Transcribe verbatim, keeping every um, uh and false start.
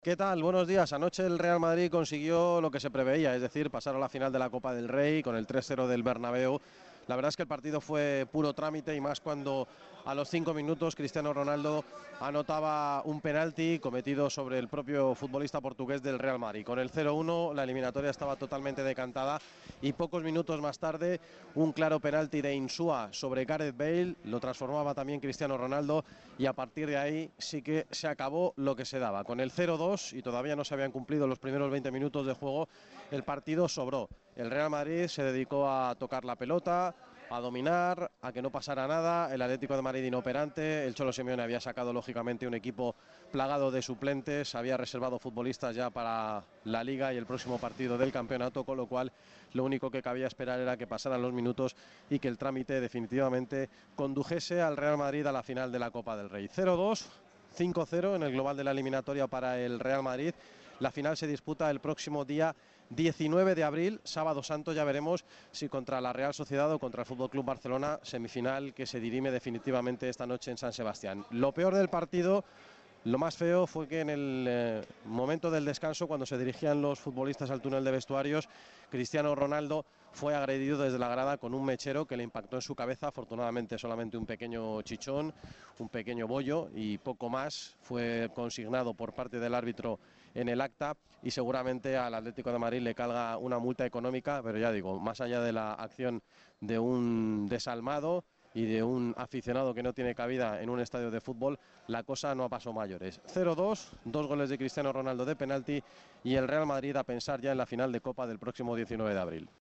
¿Qué tal? Buenos días. Anoche el Real Madrid consiguió lo que se preveía, es decir, pasar a la final de la Copa del Rey con el tres cero del Bernabéu. La verdad es que el partido fue puro trámite y más cuando a los cinco minutos Cristiano Ronaldo anotaba un penalti cometido sobre el propio futbolista portugués del Real Madrid. Con el cero uno la eliminatoria estaba totalmente decantada y pocos minutos más tarde un claro penalti de Insúa sobre Gareth Bale lo transformaba también Cristiano Ronaldo y a partir de ahí sí que se acabó lo que se daba. Con el cero dos y todavía no se habían cumplido los primeros veinte minutos de juego, el partido sobró. El Real Madrid se dedicó a tocar la pelota, a dominar, a que no pasara nada. El Atlético de Madrid inoperante. El Cholo Simeone había sacado lógicamente un equipo plagado de suplentes, había reservado futbolistas ya para la Liga y el próximo partido del campeonato, con lo cual lo único que cabía esperar era que pasaran los minutos y que el trámite definitivamente condujese al Real Madrid a la final de la Copa del Rey. cero dos, cinco cero en el global de la eliminatoria para el Real Madrid. La final se disputa el próximo día diecinueve de abril, sábado santo. Ya veremos si contra la Real Sociedad o contra el Fútbol Club Barcelona, semifinal que se dirime definitivamente esta noche en San Sebastián. Lo peor del partido, lo más feo, fue que en el eh, momento del descanso, cuando se dirigían los futbolistas al túnel de vestuarios, Cristiano Ronaldo fue agredido desde la grada con un mechero que le impactó en su cabeza. Afortunadamente solamente un pequeño chichón, un pequeño bollo y poco más. Fue consignado por parte del árbitro en el acta y seguramente al Atlético de Madrid le calga una multa económica, pero ya digo, más allá de la acción de un desalmado y de un aficionado que no tiene cabida en un estadio de fútbol, la cosa no ha pasado mayores. cero dos, dos goles de Cristiano Ronaldo de penalti y el Real Madrid a pensar ya en la final de Copa del próximo diecinueve de abril.